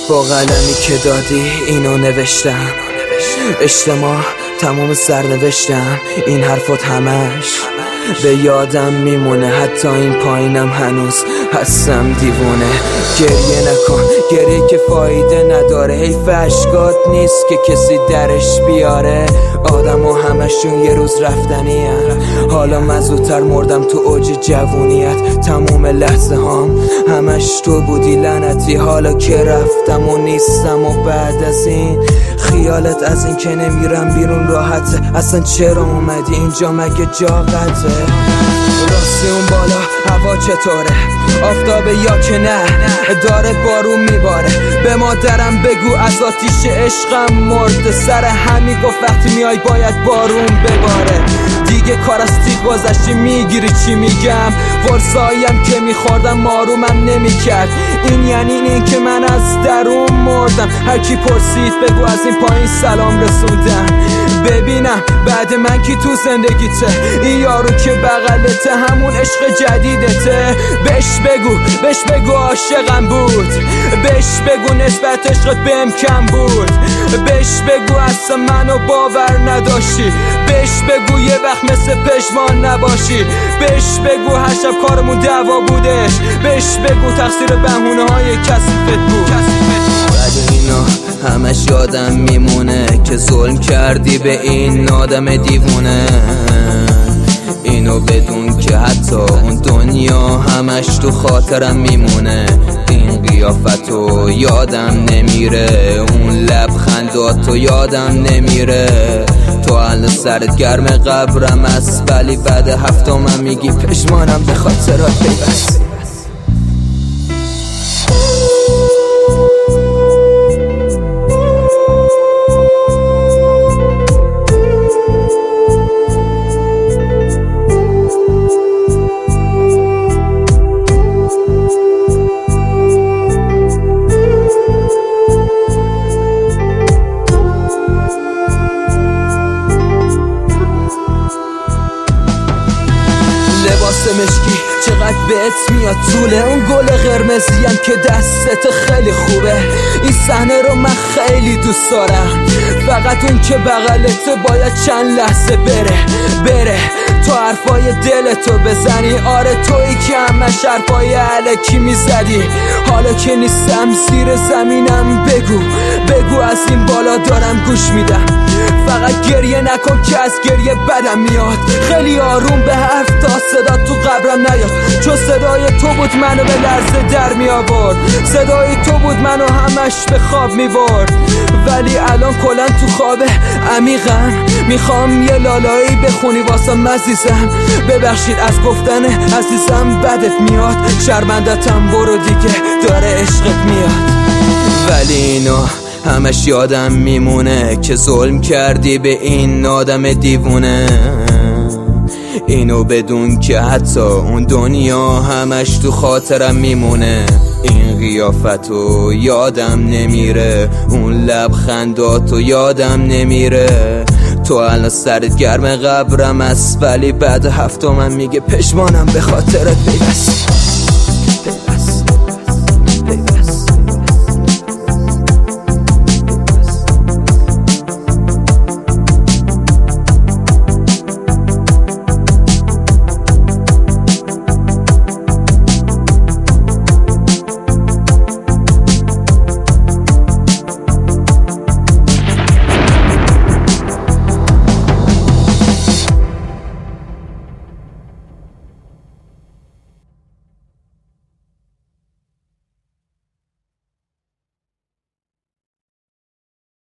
با قلمی که دادی اینو نوشتم، اجتماع تموم سرنوشتم، این حرفات همش به یادم میمونه، حتی این پایینم هنوز هستم دیوونه. گریه نکن، گریه که فایده نداره، حیف اشکات نیست که کسی درش بیاره. آدم و همشون یه روز رفتنی هن. حالا من زودتر مردم تو اوج جوونیت، تموم لحظه هام همش تو بودی لعنتی. حالا که رفتم و نیستم و بعد از این خیالت از این که نمیرم بیرون راحته. اصلا چرا اومدی اینجا، مگه جا قطعه؟ راستی اون بالا هوا چطوره؟ آفتابه یا که نه داره بارون میباره؟ به مادرم بگو از آتیش عشقم مرده، سر همین گفت وقتی میای باید بارون بباره. دیگه کار از تیغ گذشتی، میگیری چی میگم؟ قرصاییم که میخوردم آرومم نمیکرد. این یعنی این که من از درون مردم. هر کی پرسید بگو از این پایین سلام رسوندم. ببینم بعد من کی تو زندگیته؟ این یارو که بغلته همون عشق جدیدته؟ بهش بگو عاشقم بود، بهش بگو نسبت عشقت بهم کم بود، بهش بگو اصلا منو باور نداشتی، بهش بگو یه وقت مثل پشمان نباشی، بهش بگو هر شب کارمون دعوا بودش، بهش بگو تقصیر بهونه های کثیفت بود. ولی اینا همش یادم میمونه که ظلم کردی به این آدم دیوونه. اینو بدون که حتی اون دنیا همش تو خاطرم میمونه. این قیافتو یادم نمیره، اون لبخنداتو یادم نمیره. تو الان سرت گرم قبرم است، ولی بعد هفتم میگی پشمانم به خاطرات پیوست. لباس مشکی چقدر بهت میاد طوله، اون گل قرمزیم که دستت خیلی خوبه. این صحنه رو من خیلی دوست دارم، فقط اون که بغلت باید چند لحظه بره تو حرفای دلتو بزنی. آره تویی که همش حرفای الکی میزدی، حالا که نیستم زیر زمینم بگو از این بالا دارم گوش میدم. فقط گریه نکن که از گریه بدم میاد، خیلی آروم به حرف تا صدا تو قبرم نیاد. چون صدای تو بود منو به لرزه در می آورد، صدای تو بود منو همش به خواب می برد. ولی الان کلن تو خواب عمیقم، میخوام یه لالایی بخونی واسم عزیزم. ببخشید از گفتن عزیزم بدت میاد، شرمندتم برو دیگه داره عشقت میاد. ولی اینا همش یادم میمونه که ظلم کردی به این آدم دیوونه. اینو بدون که حتی اون دنیا همش تو خاطرم میمونه. این قیافتو یادم نمیره، اون لبخنداتو یادم نمیره. تو الان سرت گرم قبرم است، ولی بعد هفتم میگه پشمانم به خاطرت پیوست.